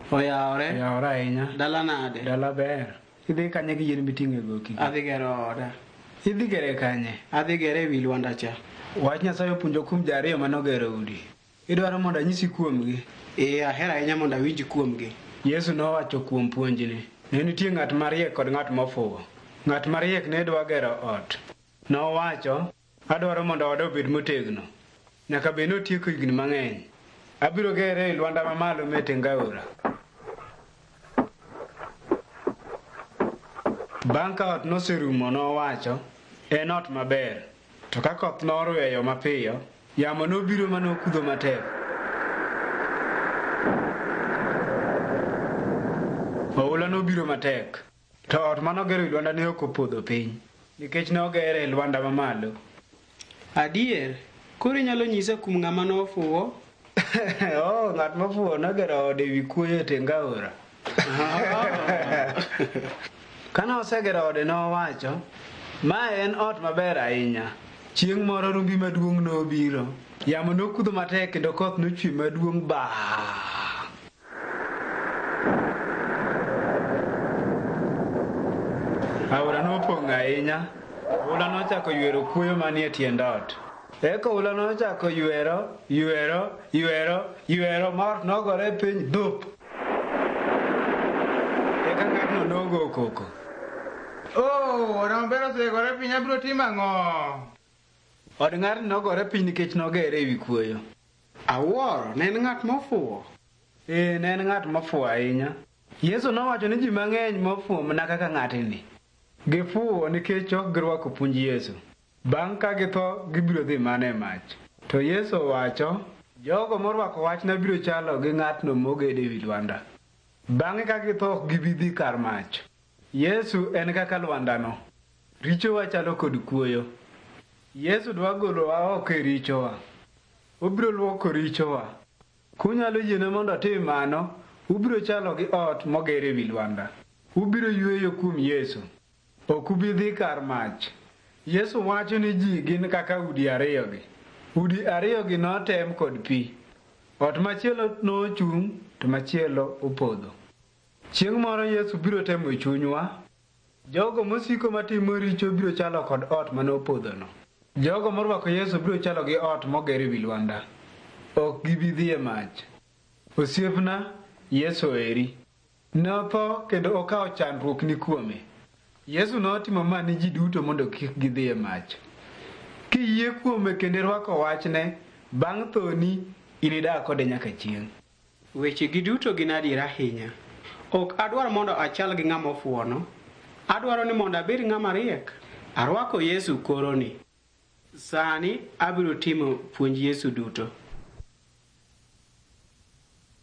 Oyawore? Oyawore ahinya. Dala nade? Dala ber. Idhi kanye gi yien miting'e goki? Adhi gero oda. Idhi gere kanye? Adhi gere ewi Luanda cha. Wach Nyasaye opuonjo kuom ji ariyo manogero udi. Idwaro mondo anyisi kuomgi? Ahero ahinya mondo awinj kuomgi. Yesu nowacho kuom puonjni. Ne nitie ng'at mariek kod ng'at mofuwo. Ng'at mariek ne dwa gero ot. Nowacho, adwaro mondo oda obed motegno. Nyaka bed notieko higni mang'eny. Abiro gere e Luanda mamalo metenga aora. Bang' ka ot noserumo nowacho, en ot maber. To ka koth norweyo mapiyo, yamo nobiro manokudho matek. Oula nobiro matek. To ot manogero e Luanda ne ok opodho piny, nikech ne ogere e Luanda mamalo. Adier, koro inyalo nyisa kum ng'ama nofuwo? Ng'at mofuwo nogero ode ewi kuoyo e teng aora. Kane osegero ode nowacho, ma en ot maber ahinya. Chieng' moro rumbi maduong' nobiro. Yamo nokudho matek kendo koth nochwe maduong' Aora nopong' ahinya. Oula nochako ywero kuoyo manie tiend ot. Eka oula nochako ywero ma ot nogore piny dhup. Eka ng'atno nogo koko. Oda maber osegore piny, abiro timo ang'o? Od ng'atno nogore piny nikech nogere ewi kuoyo. Awuoro, ne en ng'at mofuwo? Ne en ng'at mofuwo ahinya. Yesu nowacho ni ji mang'eny mofuwo mana kaka ng'atni. Gifuwo nikech ok girwako puonj Yesu. Bang' ka githo gibiro dhi mana e mach. To Yesu owacho, jogo morwako wachna biro chalo gi ng'atno mogede ewi Luanda. Bang'e ka githo ok gibi dhi kar mach. Yesu en kaka Luandano. Richowa chalo kod kuoyo. Yesu dwa golowa oko e richowa. Obiro luoko richowa. Kunyalo yiene mondo otim mano, ubiro chalo gi ot moger ewi Luanda. Ubiro yweyo kuom Yesu. Ok ubi dhi kar mach. Yesu wacho ni ji gin kaka udi ariyogi. Udi ariyogi notem kod pi. Ot machielo nochung' to machielo opodho. Chieng' moro Yesu biro temo chunywa. Jogo mosiko matimo richo biro chalo kod ot manopodhono. Jogo morwako Yesu biro chalo gi ot moger ewi Luanda. Ok gibi dhi e mach. Osiepna, Yesu eri. Notho kendo okawo chandruok ni kuome. Yesu notimo ma ni ji duto mondo kik gidhi e mach. Kiyie kuome kendo rwako wachne, bang' thoni inidag kode nyaka chieng'. Weche gi duto gin adier ahinya. Ok adwar mondo achal gi ng'ama ofuwono. Adwaro ni mondo abed ng'ama riek. Arwako Yesu koroni. Sani abiro timo puonj Yesu duto.